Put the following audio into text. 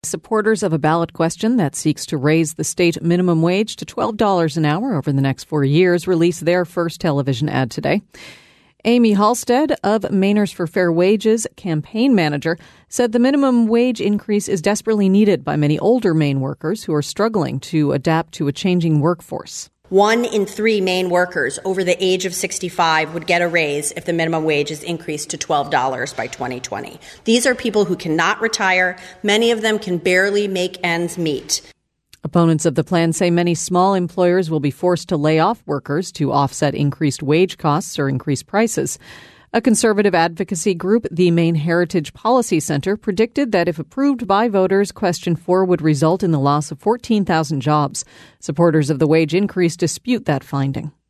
Supporters of a ballot question that seeks to raise the state minimum wage to $12 an hour over the next 4 years released their first television ad today. Amy Halstead of Mainers for Fair Wages, campaign manager, said the minimum wage increase is desperately needed by many older Maine workers who are struggling to adapt to a changing workforce. 1 in 3 Maine workers over the age of 65 would get a raise if the minimum wage is increased to $12 by 2020. These are people who cannot retire. Many of them can barely make ends meet. Opponents of the plan say many small employers will be forced to lay off workers to offset increased wage costs or increased prices. A conservative advocacy group, the Maine Heritage Policy Center, predicted that if approved by voters, Question 4 would result in the loss of 14,000 jobs. Supporters of the wage increase dispute that finding.